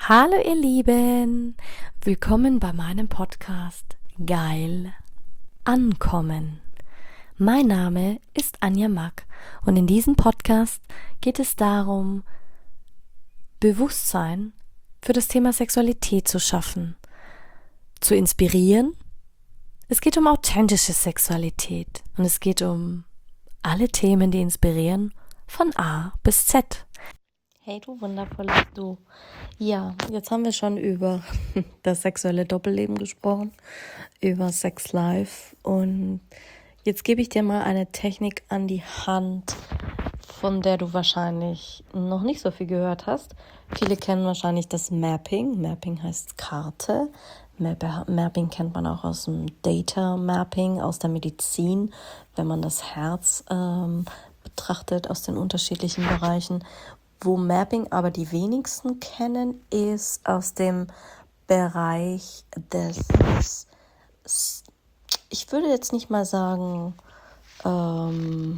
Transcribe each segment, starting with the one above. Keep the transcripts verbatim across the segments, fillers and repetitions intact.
Hallo ihr Lieben, willkommen bei meinem Podcast Geil Ankommen. Mein Name ist Anja Mack und in diesem Podcast geht es darum, Bewusstsein für das Thema Sexualität zu schaffen, zu inspirieren. Es geht um authentische Sexualität und es geht um alle Themen, die inspirieren, von A bis Z. Hey du wundervolles Du. Ja, jetzt haben wir schon über das sexuelle Doppelleben gesprochen, über Sex Life und jetzt gebe ich dir mal eine Technik an die Hand, von der du wahrscheinlich noch nicht so viel gehört hast. Viele kennen wahrscheinlich das Mapping. Mapping heißt Karte. Mapping kennt man auch aus dem Data Mapping, aus der Medizin, wenn man das Herz ähm, betrachtet aus den unterschiedlichen Bereichen. Wo Mapping aber die wenigsten kennen, ist aus dem Bereich des, ich würde jetzt nicht mal sagen, ähm,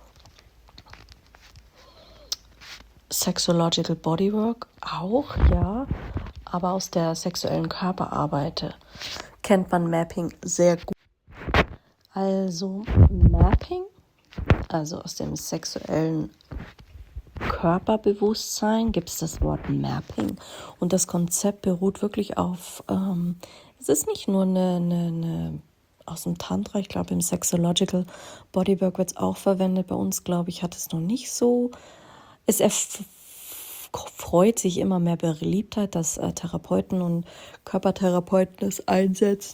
Sexological Bodywork, auch, ja, aber aus der sexuellen Körperarbeit kennt man Mapping sehr gut. Also Mapping, also aus dem sexuellen Körperbewusstsein gibt es das Wort Mapping und das Konzept beruht wirklich auf, ähm, es ist nicht nur eine, eine, eine aus dem Tantra, ich glaube im Sexological Bodywork wird es auch verwendet, bei uns glaube ich hat es noch nicht so, es erf- freut sich immer mehr Beliebtheit, dass äh, Therapeuten und Körpertherapeuten es einsetzen.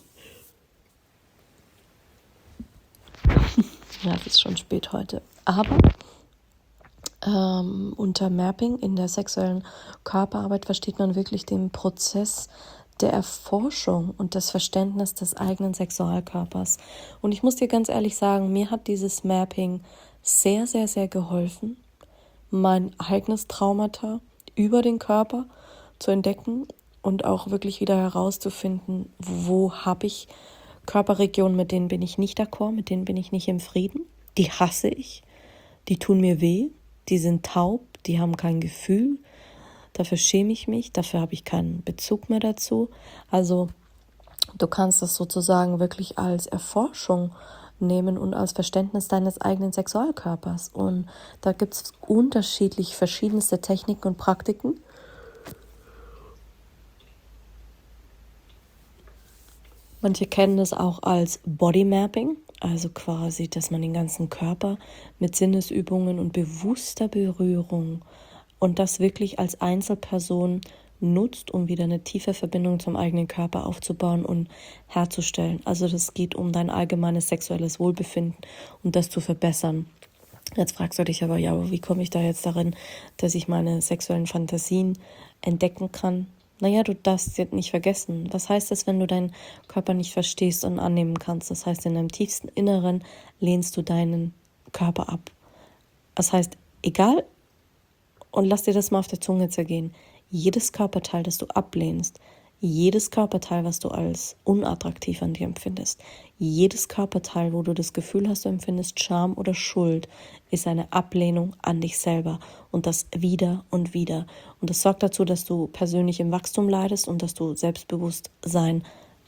Ja, es ist schon spät heute, aber Ähm, unter Mapping in der sexuellen Körperarbeit versteht man wirklich den Prozess der Erforschung und das Verständnis des eigenen Sexualkörpers. Und ich muss dir ganz ehrlich sagen, mir hat dieses Mapping sehr, sehr, sehr geholfen, mein eigenes Traumata über den Körper zu entdecken und auch wirklich wieder herauszufinden, wo habe ich Körperregionen, mit denen bin ich nicht d'accord, mit denen bin ich nicht im Frieden, die hasse ich, die tun mir weh. Die sind taub, die haben kein Gefühl, dafür schäme ich mich, dafür habe ich keinen Bezug mehr dazu. Also du kannst das sozusagen wirklich als Erforschung nehmen und als Verständnis deines eigenen Sexualkörpers. Und da gibt es unterschiedlich verschiedenste Techniken und Praktiken. Manche kennen das auch als Bodymapping, also quasi, dass man den ganzen Körper mit Sinnesübungen und bewusster Berührung und das wirklich als Einzelperson nutzt, um wieder eine tiefe Verbindung zum eigenen Körper aufzubauen und herzustellen. Also das geht um dein allgemeines sexuelles Wohlbefinden und das zu verbessern. Jetzt fragst du dich aber, ja, aber wie komme ich da jetzt darin, dass ich meine sexuellen Fantasien entdecken kann? Naja, du darfst jetzt nicht vergessen. Was heißt das, wenn du deinen Körper nicht verstehst und annehmen kannst? Das heißt, in deinem tiefsten Inneren lehnst du deinen Körper ab. Das heißt, egal, und lass dir das mal auf der Zunge zergehen, jedes Körperteil, das du ablehnst, jedes Körperteil, was du als unattraktiv an dir empfindest, jedes Körperteil, wo du das Gefühl hast, du empfindest Scham oder Schuld, ist eine Ablehnung an dich selber und das wieder und wieder. Und das sorgt dazu, dass du persönlich im Wachstum leidest und dass du Selbstbewusstsein,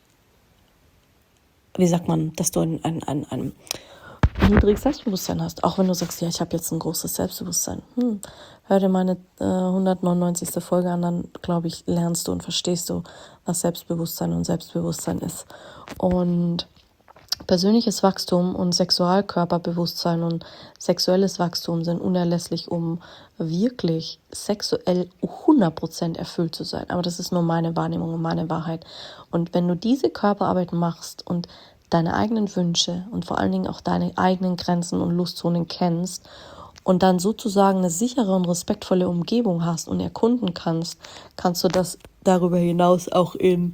wie sagt man, dass du ein, ein, ein, ein niedriges Selbstbewusstsein hast. Auch wenn du sagst, ja, ich habe jetzt ein großes Selbstbewusstsein. Hm. Hör dir meine äh, hundertneunundneunzigste Folge an, dann, glaube ich, lernst du und verstehst du, was Selbstbewusstsein und Selbstbewusstsein ist. Und persönliches Wachstum und Sexualkörperbewusstsein und sexuelles Wachstum sind unerlässlich, um wirklich sexuell hundert Prozent erfüllt zu sein. Aber das ist nur meine Wahrnehmung und meine Wahrheit. Und wenn du diese Körperarbeit machst und deine eigenen Wünsche und vor allen Dingen auch deine eigenen Grenzen und Lustzonen kennst und dann sozusagen eine sichere und respektvolle Umgebung hast und erkunden kannst, kannst du das darüber hinaus auch in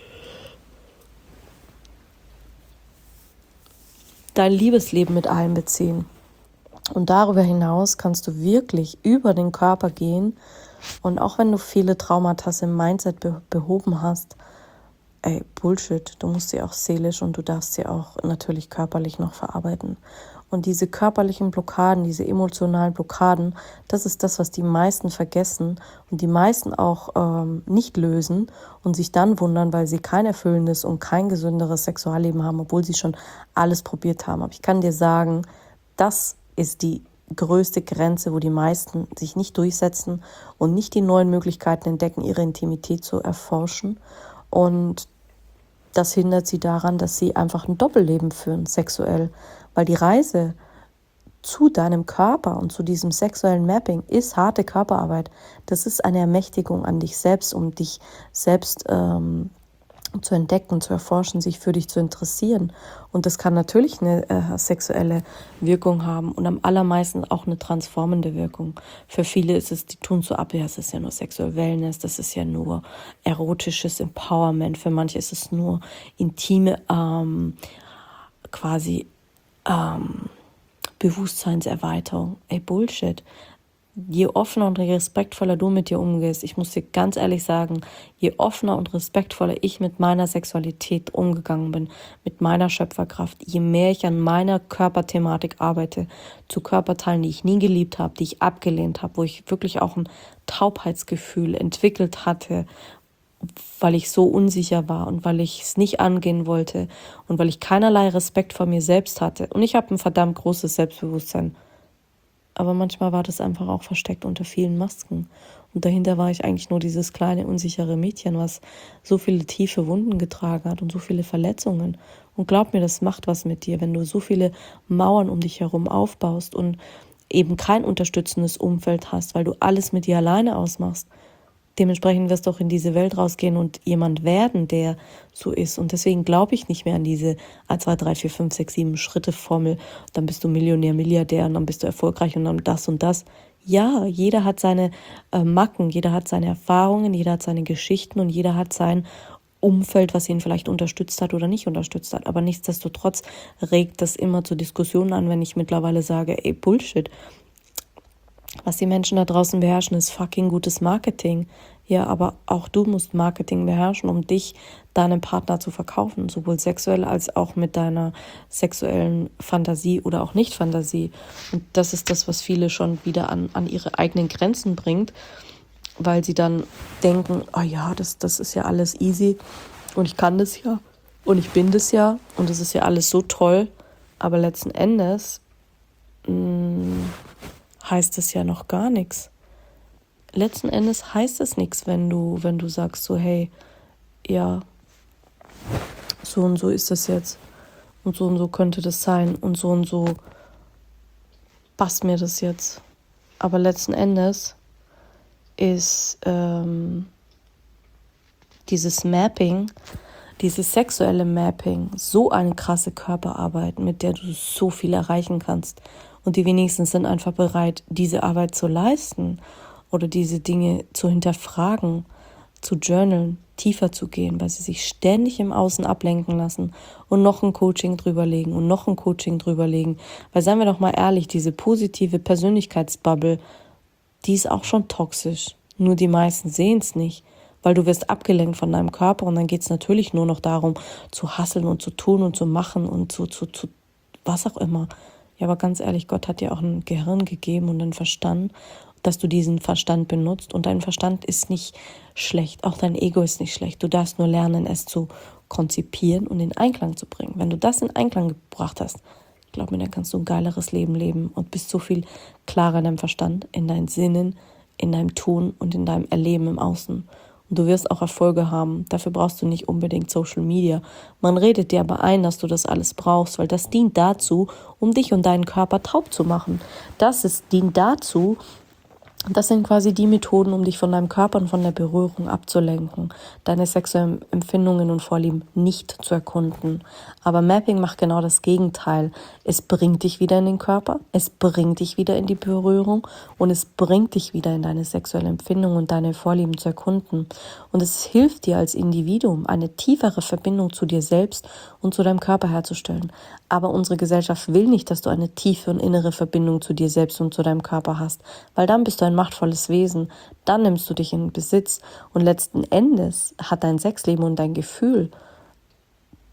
dein Liebesleben mit einbeziehen. Und darüber hinaus kannst du wirklich über den Körper gehen und auch wenn du viele Traumata im Mindset be- behoben hast, ey, Bullshit, du musst sie auch seelisch und du darfst sie auch natürlich körperlich noch verarbeiten. Und diese körperlichen Blockaden, diese emotionalen Blockaden, das ist das, was die meisten vergessen und die meisten auch ähm, nicht lösen und sich dann wundern, weil sie kein erfüllendes und kein gesünderes Sexualleben haben, obwohl sie schon alles probiert haben. Aber ich kann dir sagen, das ist die größte Grenze, wo die meisten sich nicht durchsetzen und nicht die neuen Möglichkeiten entdecken, ihre Intimität zu erforschen. Und das hindert sie daran, dass sie einfach ein Doppelleben führen, sexuell. Weil die Reise zu deinem Körper und zu diesem sexuellen Mapping ist harte Körperarbeit. Das ist eine Ermächtigung an dich selbst, um dich selbst ähm, zu entdecken, zu erforschen, sich für dich zu interessieren. Und das kann natürlich eine äh, sexuelle Wirkung haben und am allermeisten auch eine transformende Wirkung. Für viele ist es, die tun so ab, ja, es ist ja nur Sexual Wellness, das ist ja nur erotisches Empowerment. Für manche ist es nur intime, ähm, quasi ähm, Bewusstseinserweiterung. Ey, Bullshit. Je offener und respektvoller du mit dir umgehst, ich muss dir ganz ehrlich sagen, je offener und respektvoller ich mit meiner Sexualität umgegangen bin, mit meiner Schöpferkraft, je mehr ich an meiner Körperthematik arbeite, zu Körperteilen, die ich nie geliebt habe, die ich abgelehnt habe, wo ich wirklich auch ein Taubheitsgefühl entwickelt hatte, weil ich so unsicher war und weil ich es nicht angehen wollte und weil ich keinerlei Respekt vor mir selbst hatte. Und ich habe ein verdammt großes Selbstbewusstsein. Aber manchmal war das einfach auch versteckt unter vielen Masken. Und dahinter war ich eigentlich nur dieses kleine, unsichere Mädchen, was so viele tiefe Wunden getragen hat und so viele Verletzungen. Und glaub mir, das macht was mit dir, wenn du so viele Mauern um dich herum aufbaust und eben kein unterstützendes Umfeld hast, weil du alles mit dir alleine ausmachst. Dementsprechend wirst du auch in diese Welt rausgehen und jemand werden, der so ist. Und deswegen glaube ich nicht mehr an diese eins, zwei, drei, vier, fünf, sechs, sieben Schritte Formel. Dann bist du Millionär, Milliardär und dann bist du erfolgreich und dann das und das. Ja, jeder hat seine äh, Macken, jeder hat seine Erfahrungen, jeder hat seine Geschichten und jeder hat sein Umfeld, was ihn vielleicht unterstützt hat oder nicht unterstützt hat. Aber nichtsdestotrotz regt das immer zu Diskussionen an, wenn ich mittlerweile sage, ey, Bullshit. Was die Menschen da draußen beherrschen, ist fucking gutes Marketing. Ja, aber auch du musst Marketing beherrschen, um dich deinem Partner zu verkaufen, sowohl sexuell als auch mit deiner sexuellen Fantasie oder auch Nicht-Fantasie. Und das ist das, was viele schon wieder an, an ihre eigenen Grenzen bringt, weil sie dann denken, oh ja, das, das ist ja alles easy und ich kann das ja und ich bin das ja und das ist ja alles so toll. Aber letzten Endes mh, heißt es ja noch gar nichts. Letzten Endes heißt es nichts, wenn du, wenn du sagst so, hey, ja, so und so ist das jetzt und so und so könnte das sein und so und so passt mir das jetzt. Aber letzten Endes ist ähm, dieses Mapping, dieses sexuelle Mapping so eine krasse Körperarbeit, mit der du so viel erreichen kannst. Und die wenigsten sind einfach bereit, diese Arbeit zu leisten oder diese Dinge zu hinterfragen, zu journalen, tiefer zu gehen, weil sie sich ständig im Außen ablenken lassen und noch ein Coaching drüberlegen und noch ein Coaching drüberlegen. Weil seien wir doch mal ehrlich, diese positive Persönlichkeitsbubble, die ist auch schon toxisch. Nur die meisten sehen es nicht, weil du wirst abgelenkt von deinem Körper und dann geht es natürlich nur noch darum, zu hustlen und zu tun und zu machen und zu, zu, zu was auch immer. Ja, aber ganz ehrlich, Gott hat dir auch ein Gehirn gegeben und einen Verstand, dass du diesen Verstand benutzt. Und dein Verstand ist nicht schlecht, auch dein Ego ist nicht schlecht. Du darfst nur lernen, es zu konzipieren und in Einklang zu bringen. Wenn du das in Einklang gebracht hast, glaub mir, dann kannst du ein geileres Leben leben und bist so viel klarer in deinem Verstand, in deinen Sinnen, in deinem Tun und in deinem Erleben im Außen. Und du wirst auch Erfolge haben. Dafür brauchst du nicht unbedingt Social Media. Man redet dir aber ein, dass du das alles brauchst, weil das dient dazu, um dich und deinen Körper taub zu machen. Das ist, dient dazu, das sind quasi die Methoden, um dich von deinem Körper und von der Berührung abzulenken, deine sexuellen Empfindungen und Vorlieben nicht zu erkunden. Aber Mapping macht genau das Gegenteil. Es bringt dich wieder in den Körper, es bringt dich wieder in die Berührung und es bringt dich wieder in deine sexuelle Empfindung und deine Vorlieben zu erkunden. Und es hilft dir als Individuum, eine tiefere Verbindung zu dir selbst und zu deinem Körper herzustellen. Aber unsere Gesellschaft will nicht, dass du eine tiefe und innere Verbindung zu dir selbst und zu deinem Körper hast, weil dann bist du ein machtvolles Wesen, dann nimmst du dich in Besitz und letzten Endes hat dein Sexleben und dein Gefühl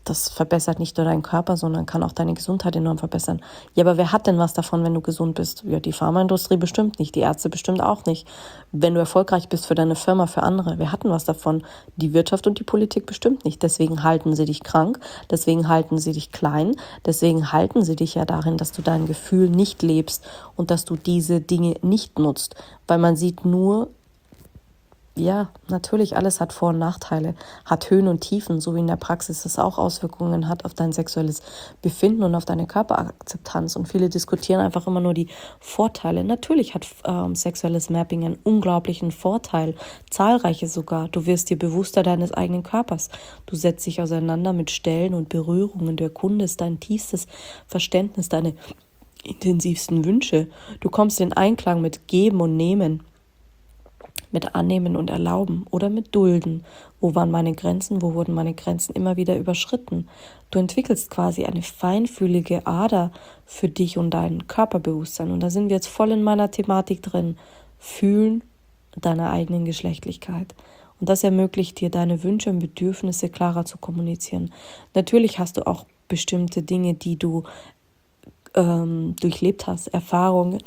das verbessert nicht nur deinen Körper, sondern kann auch deine Gesundheit enorm verbessern. Ja, aber wer hat denn was davon, wenn du gesund bist? Ja, die Pharmaindustrie bestimmt nicht, die Ärzte bestimmt auch nicht. Wenn du erfolgreich bist für deine Firma, für andere, wer hat denn was davon? Die Wirtschaft und die Politik bestimmt nicht. Deswegen halten sie dich krank, deswegen halten sie dich klein, deswegen halten sie dich ja darin, dass du dein Gefühl nicht lebst und dass du diese Dinge nicht nutzt. Weil man sieht nur, ja, natürlich, alles hat Vor- und Nachteile, hat Höhen und Tiefen, so wie in der Praxis es auch Auswirkungen hat auf dein sexuelles Befinden und auf deine Körperakzeptanz. Und viele diskutieren einfach immer nur die Vorteile. Natürlich hat ähm, sexuelles Mapping einen unglaublichen Vorteil, zahlreiche sogar. Du wirst dir bewusster deines eigenen Körpers. Du setzt dich auseinander mit Stellen und Berührungen. Du erkundest dein tiefstes Verständnis, deine intensivsten Wünsche. Du kommst in Einklang mit Geben und Nehmen, mit Annehmen und Erlauben oder mit Dulden. Wo waren meine Grenzen? Wo wurden meine Grenzen immer wieder überschritten? Du entwickelst quasi eine feinfühlige Ader für dich und dein Körperbewusstsein. Und da sind wir jetzt voll in meiner Thematik drin. Fühlen deiner eigenen Geschlechtlichkeit. Und das ermöglicht dir, deine Wünsche und Bedürfnisse klarer zu kommunizieren. Natürlich hast du auch bestimmte Dinge, die du ähm, durchlebt hast, Erfahrungen.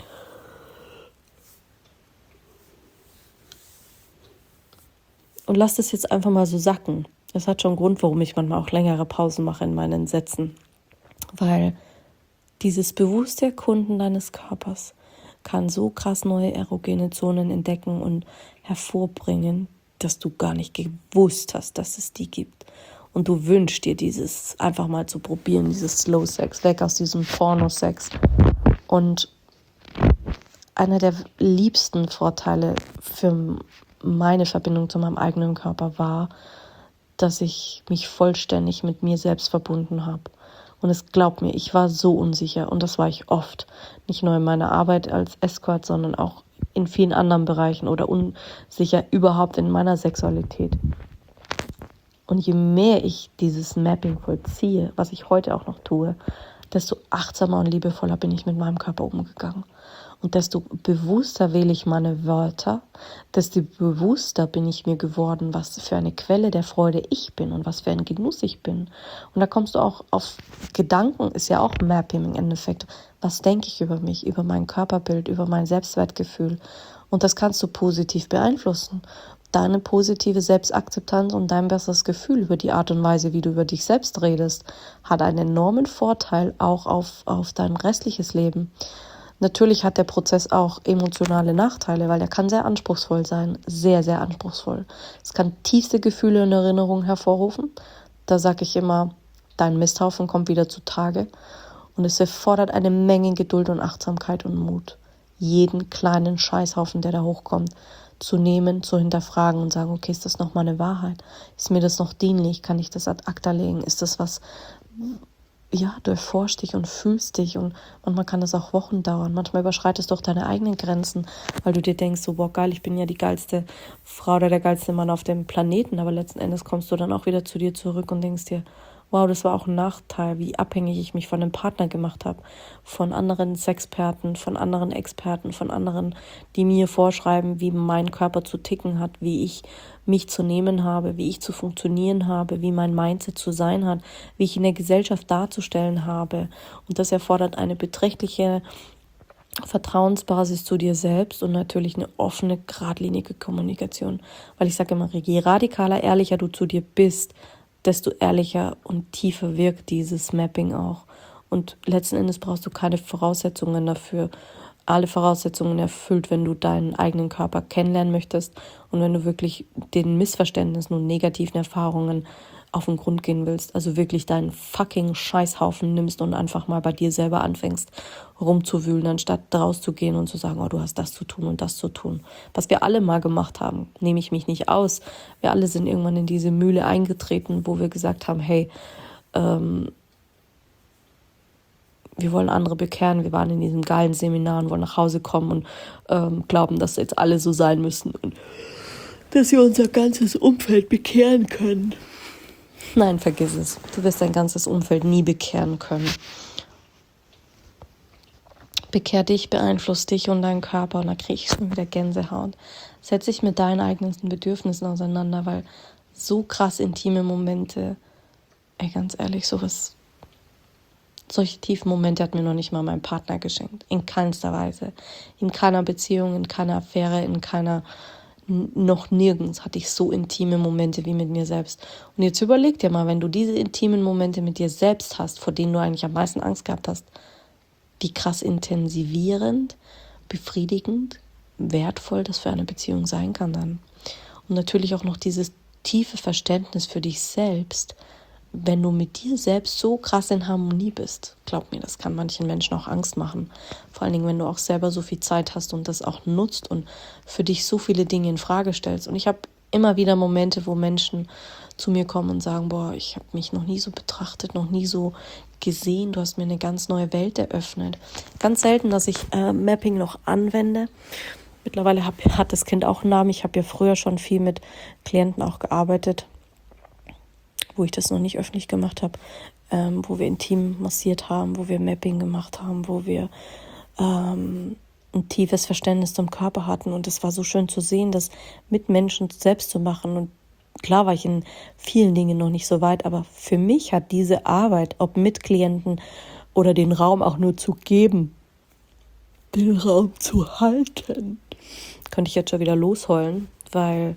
Und lass das jetzt einfach mal so sacken. Das hat schon einen Grund, warum ich manchmal auch längere Pausen mache in meinen Sätzen. Weil dieses bewusste Erkunden deines Körpers kann so krass neue erogene Zonen entdecken und hervorbringen, dass du gar nicht gewusst hast, dass es die gibt. Und du wünschst dir dieses einfach mal zu probieren, dieses Slow Sex, weg aus diesem Porno-Sex. Und einer der liebsten Vorteile für meine Verbindung zu meinem eigenen Körper war, dass ich mich vollständig mit mir selbst verbunden habe. Und es glaubt mir, ich war so unsicher und das war ich oft. Nicht nur in meiner Arbeit als Escort, sondern auch in vielen anderen Bereichen oder unsicher überhaupt in meiner Sexualität. Und je mehr ich dieses Mapping vollziehe, was ich heute auch noch tue, desto achtsamer und liebevoller bin ich mit meinem Körper umgegangen. Und desto bewusster wähle ich meine Wörter, desto bewusster bin ich mir geworden, was für eine Quelle der Freude ich bin und was für ein Genuss ich bin. Und da kommst du auch auf Gedanken, ist ja auch Mapping im Endeffekt. Was denke ich über mich, über mein Körperbild, über mein Selbstwertgefühl? Und das kannst du positiv beeinflussen. Deine positive Selbstakzeptanz und dein besseres Gefühl über die Art und Weise, wie du über dich selbst redest, hat einen enormen Vorteil auch auf, auf dein restliches Leben. Natürlich hat der Prozess auch emotionale Nachteile, weil er kann sehr anspruchsvoll sein, sehr, sehr anspruchsvoll. Es kann tiefste Gefühle und Erinnerungen hervorrufen. Da sage ich immer, dein Misthaufen kommt wieder zutage. Und es erfordert eine Menge Geduld und Achtsamkeit und Mut, jeden kleinen Scheißhaufen, der da hochkommt, zu nehmen, zu hinterfragen und sagen, okay, ist das noch mal eine Wahrheit? Ist mir das noch dienlich? Kann ich das ad acta legen? Ist das was... Ja, du erforschst dich und fühlst dich und manchmal kann das auch Wochen dauern. Manchmal überschreitest du auch deine eigenen Grenzen, weil du dir denkst, so, boah, geil, ich bin ja die geilste Frau oder der geilste Mann auf dem Planeten, aber letzten Endes kommst du dann auch wieder zu dir zurück und denkst dir, wow, das war auch ein Nachteil, wie abhängig ich mich von einem Partner gemacht habe, von anderen Sexperten, von anderen Experten, von anderen, die mir vorschreiben, wie mein Körper zu ticken hat, wie ich mich zu nehmen habe, wie ich zu funktionieren habe, wie mein Mindset zu sein hat, wie ich in der Gesellschaft darzustellen habe. Und das erfordert eine beträchtliche Vertrauensbasis zu dir selbst und natürlich eine offene, geradlinige Kommunikation. Weil ich sage immer, je radikaler, ehrlicher du zu dir bist, desto ehrlicher und tiefer wirkt dieses Mapping auch. Und letzten Endes brauchst du keine Voraussetzungen dafür. Alle Voraussetzungen erfüllt, wenn du deinen eigenen Körper kennenlernen möchtest und wenn du wirklich den Missverständnissen und negativen Erfahrungen auf den Grund gehen willst. Also wirklich deinen fucking Scheißhaufen nimmst und einfach mal bei dir selber anfängst rumzuwühlen, anstatt rauszugehen und zu sagen, oh, du hast das zu tun und das zu tun. Was wir alle mal gemacht haben, nehme ich mich nicht aus. Wir alle sind irgendwann in diese Mühle eingetreten, wo wir gesagt haben, hey, ähm, wir wollen andere bekehren. Wir waren in diesem geilen Seminar und wollen nach Hause kommen und ähm, glauben, dass jetzt alle so sein müssen und dass wir unser ganzes Umfeld bekehren können. Nein, vergiss es. Du wirst dein ganzes Umfeld nie bekehren können. Bekehr dich, beeinflusst dich und deinen Körper und da kriege ich schon wieder Gänsehaut. Setz dich mit deinen eigenen Bedürfnissen auseinander, weil so krass intime Momente ey, ganz ehrlich, sowas, solche tiefen Momente hat mir noch nicht mal mein Partner geschenkt. In keinster Weise. In keiner Beziehung, in keiner Affäre, in keiner, noch nirgends hatte ich so intime Momente wie mit mir selbst. Und jetzt überleg dir mal, wenn du diese intimen Momente mit dir selbst hast, vor denen du eigentlich am meisten Angst gehabt hast, wie krass intensivierend, befriedigend, wertvoll das für eine Beziehung sein kann dann. Und natürlich auch noch dieses tiefe Verständnis für dich selbst, wenn du mit dir selbst so krass in Harmonie bist. Glaub mir, das kann manchen Menschen auch Angst machen. Vor allen Dingen, wenn du auch selber so viel Zeit hast und das auch nutzt und für dich so viele Dinge in Frage stellst. Und ich habe immer wieder Momente, wo Menschen zu mir kommen und sagen, boah, ich habe mich noch nie so betrachtet, noch nie so gesehen, du hast mir eine ganz neue Welt eröffnet. Ganz selten, dass ich äh, Mapping noch anwende. Mittlerweile hab, hat das Kind auch einen Namen. Ich habe ja früher schon viel mit Klienten auch gearbeitet, wo ich das noch nicht öffentlich gemacht habe, ähm, wo wir intim massiert haben, wo wir Mapping gemacht haben, wo wir ähm, ein tiefes Verständnis zum Körper hatten. Und es war so schön zu sehen, das mit Menschen selbst zu machen. Und klar war ich in vielen Dingen noch nicht so weit, aber für mich hat diese Arbeit, ob mit Klienten oder den Raum auch nur zu geben, den Raum zu halten, könnte ich jetzt schon wieder losheulen, weil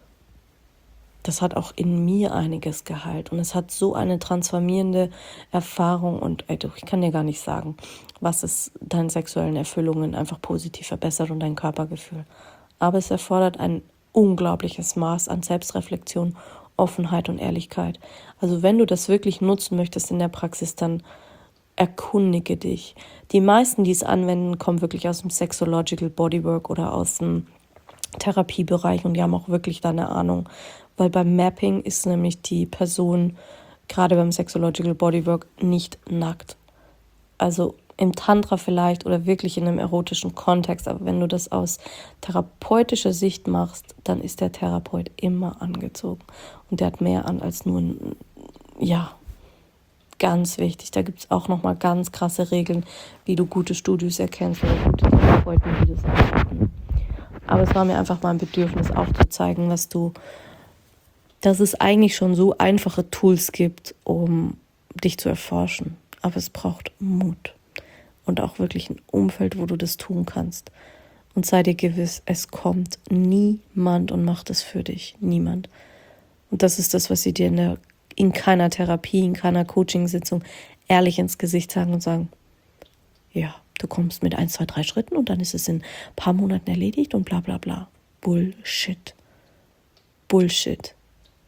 das hat auch in mir einiges geheilt und es hat so eine transformierende Erfahrung und ey, du, ich kann dir gar nicht sagen, was es deinen sexuellen Erfüllungen einfach positiv verbessert und dein Körpergefühl. Aber es erfordert ein unglaubliches Maß an Selbstreflexion, Offenheit und Ehrlichkeit. Also wenn du das wirklich nutzen möchtest in der Praxis, dann erkundige dich. Die meisten, die es anwenden, kommen wirklich aus dem Sexological Bodywork oder aus dem Therapiebereich und die haben auch wirklich da eine Ahnung, weil beim Mapping ist nämlich die Person, gerade beim Sexological Bodywork, nicht nackt. Also im Tantra vielleicht oder wirklich in einem erotischen Kontext, aber wenn du das aus therapeutischer Sicht machst, dann ist der Therapeut immer angezogen und der hat mehr an als nur ein, ja, ganz wichtig. Da gibt es auch nochmal ganz krasse Regeln, wie du gute Studios erkennst oder gute Therapeuten, die das anbieten. Aber es war mir einfach mal ein Bedürfnis aufzuzeigen, was du, dass es eigentlich schon so einfache Tools gibt, um dich zu erforschen. Aber es braucht Mut und auch wirklich ein Umfeld, wo du das tun kannst. Und sei dir gewiss, es kommt niemand und macht es für dich. Niemand. Und das ist das, was sie dir in, der, in keiner Therapie, in keiner Coaching-Sitzung ehrlich ins Gesicht sagen und sagen, ja, du kommst mit eins, zwei, drei Schritten und dann ist es in ein paar Monaten erledigt und bla bla bla. Bullshit. Bullshit.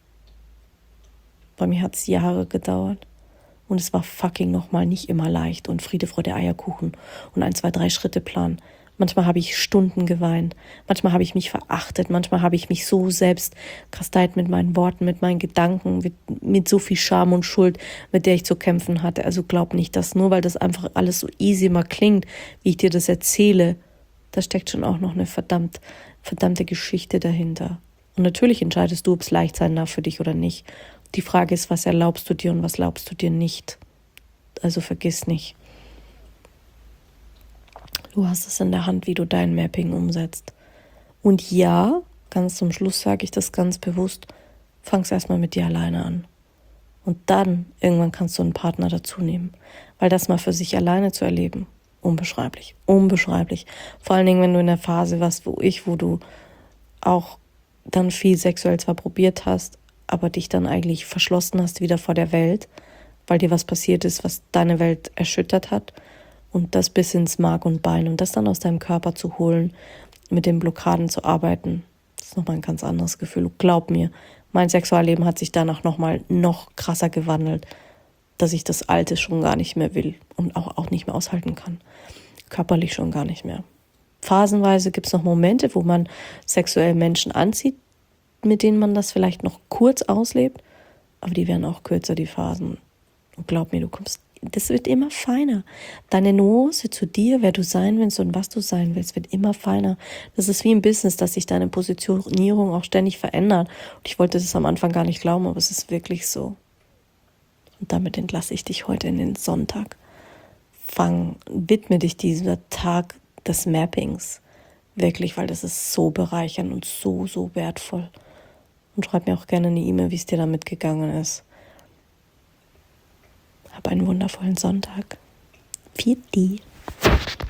Bei mir hat es Jahre gedauert und es war fucking nochmal nicht immer leicht und Friede, Freude, Eierkuchen und ein, zwei, drei Schritte Plan. Manchmal habe ich Stunden geweint, manchmal habe ich mich verachtet, manchmal habe ich mich so selbst kasteit mit meinen Worten, mit meinen Gedanken, mit, mit so viel Scham und Schuld, mit der ich zu kämpfen hatte. Also glaub nicht, dass nur weil das einfach alles so easy mal klingt, wie ich dir das erzähle, da steckt schon auch noch eine verdammt, verdammte Geschichte dahinter. Und natürlich entscheidest du, ob es leicht sein darf für dich oder nicht. Die Frage ist, was erlaubst du dir und was erlaubst du dir nicht? Also vergiss nicht. Du hast es in der Hand, wie du dein Mapping umsetzt. Und ja, ganz zum Schluss sage ich das ganz bewusst, fang es erstmal mit dir alleine an. Und dann, irgendwann kannst du einen Partner dazu nehmen. Weil das mal für sich alleine zu erleben, unbeschreiblich, unbeschreiblich. Vor allen Dingen, wenn du in der Phase warst, wo ich, wo du auch dann viel sexuell zwar probiert hast, aber dich dann eigentlich verschlossen hast wieder vor der Welt, weil dir was passiert ist, was deine Welt erschüttert hat. Und das bis ins Mark und Bein und das dann aus deinem Körper zu holen, mit den Blockaden zu arbeiten, das ist nochmal ein ganz anderes Gefühl. Glaub mir, mein Sexualleben hat sich danach nochmal noch krasser gewandelt, dass ich das Alte schon gar nicht mehr will und auch, auch nicht mehr aushalten kann. Körperlich schon gar nicht mehr. Phasenweise gibt es noch Momente, wo man sexuell Menschen anzieht, mit denen man das vielleicht noch kurz auslebt, aber die werden auch kürzer, die Phasen. Und glaub mir, du kommst das wird immer feiner. Deine Nuance zu dir, wer du sein willst und was du sein willst, wird immer feiner. Das ist wie im Business, dass sich deine Positionierung auch ständig verändert. Und ich wollte das am Anfang gar nicht glauben, aber es ist wirklich so. Und damit entlasse ich dich heute in den Sonntag. Fang, widme dich dieser Tag des Mappings. Wirklich, weil das ist so bereichernd und so, so wertvoll. Und schreib mir auch gerne eine E-Mail, wie es dir damit gegangen ist. Hab einen wundervollen Sonntag. Viert die.